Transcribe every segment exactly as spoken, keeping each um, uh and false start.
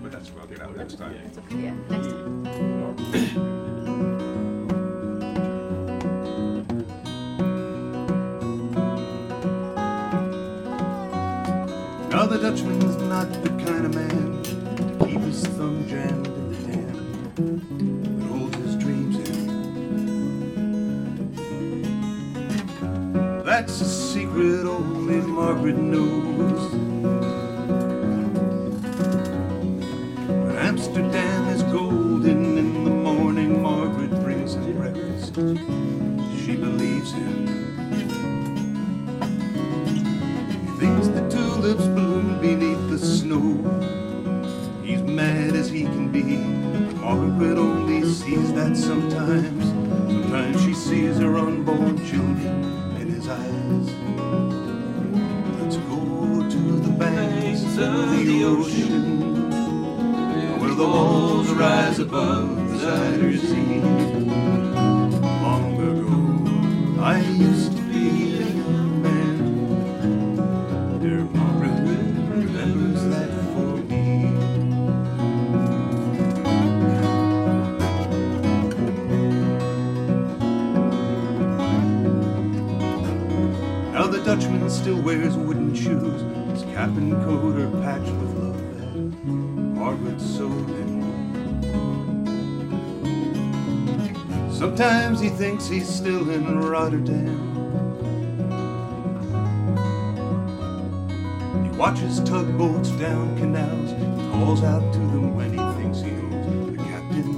but that's we'll get out next time. That's okay, yeah, next time. Now the Dutchman's not the kind of man to keep his thumb jammed in the dam, but holds his dreams in. That's a secret only Margaret knows. When Amsterdam is golden in the morning, Margaret brings him breakfast. She believes him. He thinks the tulips bloom beneath the snow. He's mad as he can be. Margaret only sees that sometimes. Sometimes she sees her unborn children in his eyes. Let's go to the banks of the ocean, where the walls rise above the Zuyder Zee. Long ago, I used to be a young man. Dear Margaret remembers that for me. Now the Dutchman still wears wooden shoes. His cap and coat are patched with love that Margaret sewed him. Sometimes he thinks he's still in Rotterdam. He watches tugboats down canals, calls out to them when he thinks he knows the captain.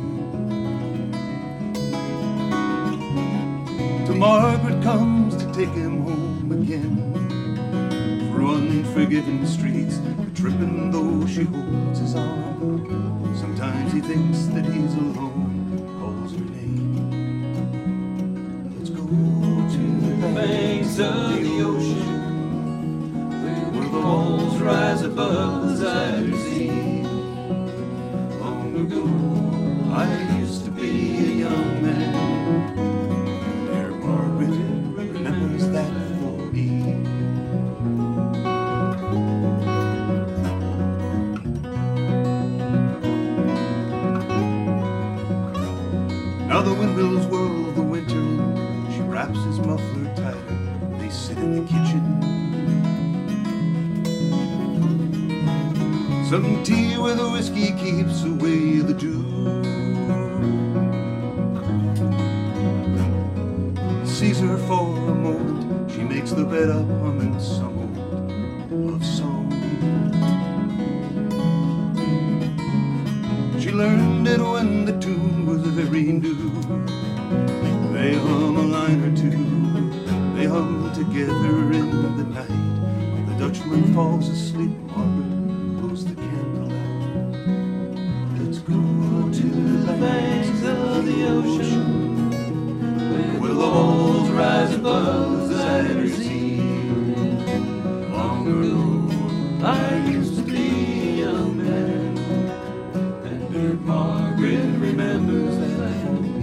Till Margaret comes to take him home again. Through unforgiven streets, tripping though she holds his arm. Sometimes he thinks that he's alone, calls her name. Let's go to the banks of the ocean, where the walls rise above the Zuyder Zee. Long ago, I used to be a young man. Dear Margaret remembers that for me. Now the windmills whirl the winter in. She wraps his muffler tighter. They sit in the kitchen. Some tea where the whiskey keeps away the dew. Sees her for a moment. She makes the bed up humming some old love song. She learned it when the tune was very new. They hum a line or two. They hum together in the night. The Dutchman falls asleep. Margaret blows the candle out. Let's go to the banks of the ocean, where the walls rise above the Zuyder Zee. Long ago, I used to be a young man, and dear Margaret remembers that for me.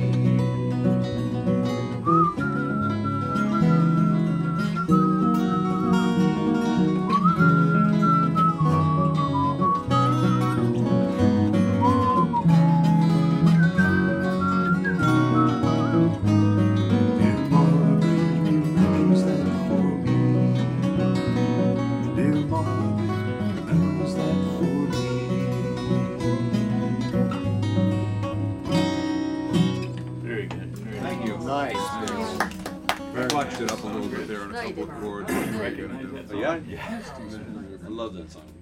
Dear Margaret remembers that for me. Dear Margaret remembers that for me. Very good. Very Thank you. Nice. I watched it up a little bit there on a No, you couple of didn't. chords. Very good. Yeah? Yeah. I love that song.